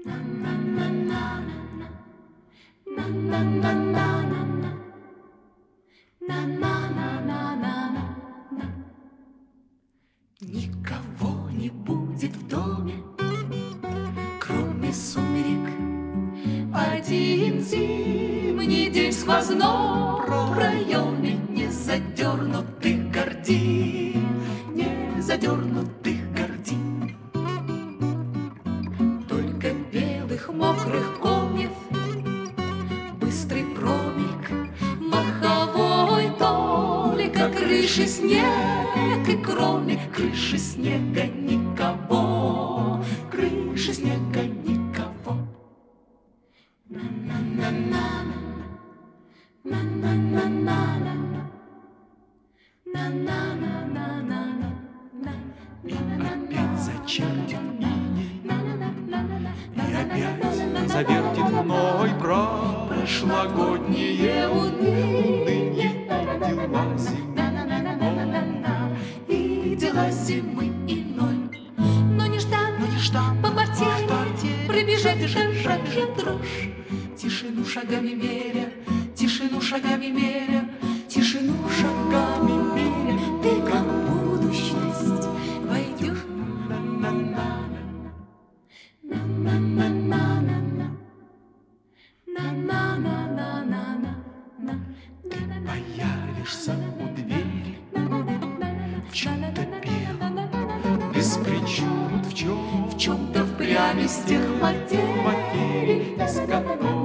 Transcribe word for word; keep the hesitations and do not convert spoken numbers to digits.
Никого не будет в доме, кроме сумерек. Один зимний день в сквозном проеме не задернутых гордин, не задернутых гордин. Только белых мокрых комьев, быстрый промельк маховой толика, крыши снег, и кроме крыши снега никого, крыши снега никого. Опять зачертит иней, и опять завертит мной прошлогоднее уныние, дела зимы и дела зимы иной. Но нежданно, но нежданно по портере портере пробежать пробежать дрожь, дрожь. Тишину шагами меря, тишину шагами меря, тишину шагами меря, ты как в будущность войдешь. Ты появишься у двери в чем-то белом, без причуд, в чем, В чем-то впрямь из тех материй, материи, из которых